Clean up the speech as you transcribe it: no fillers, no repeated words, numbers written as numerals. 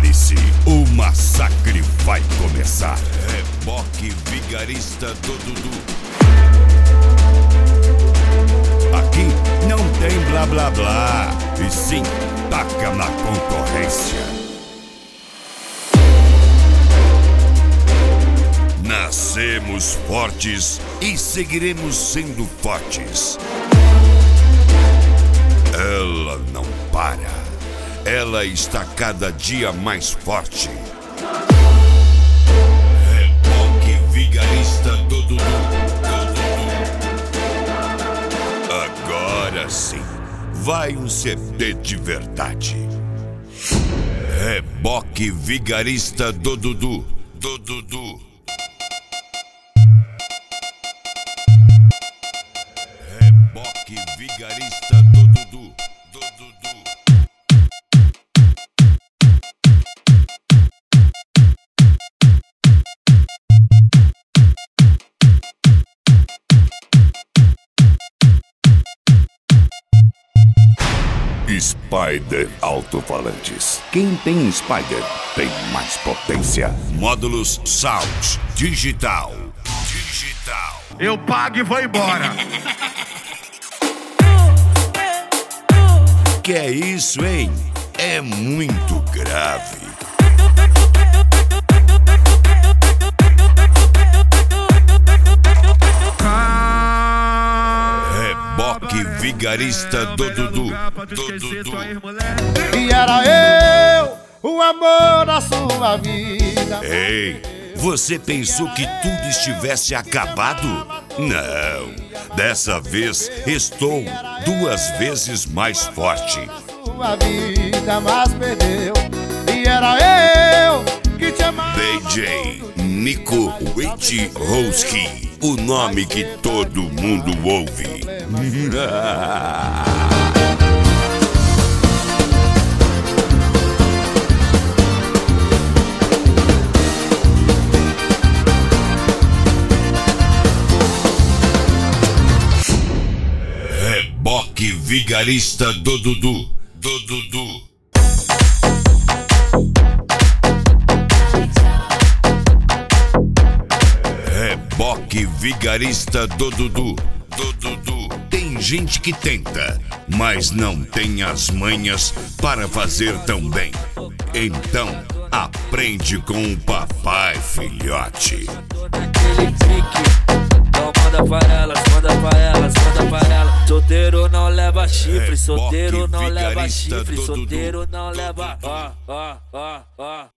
Prepare-se, o massacre vai começar. Reboque Vigarista do Dudu. Aqui não tem blá blá blá, e sim taca na concorrência. Nascemos fortes e seguiremos sendo fortes. Ela não para. Ela está cada dia mais forte. Reboque Vigarista do Dudu. Agora sim, vai um CD de verdade. Reboque Vigarista do Dudu. Reboque Vigarista do Dudu. Spider Alto-Falantes. Quem tem Spider tem mais potência. Módulos Sound Digital. Eu pago e vou embora. Que é isso, hein? É muito grave. Reboque Vigarista do Dudu. E era eu, o amor da sua vida. Ei, você pensou que tudo estivesse acabado? Não, dessa vez estou 2 vezes mais forte. Sua vida, mas perdeu. E era eu que te amava. DJ Nico Wojciechowski, o nome que todo mundo ouve. Reboque Vigarista do Dudu. Reboque Vigarista do Dudu. Tem gente que tenta, mas não tem as manhas para fazer tão bem. Então, aprende com o papai, filhote. Então manda pra elas, manda pra elas. Solteiro não leva chifre, solteiro não leva chifre, solteiro não leva.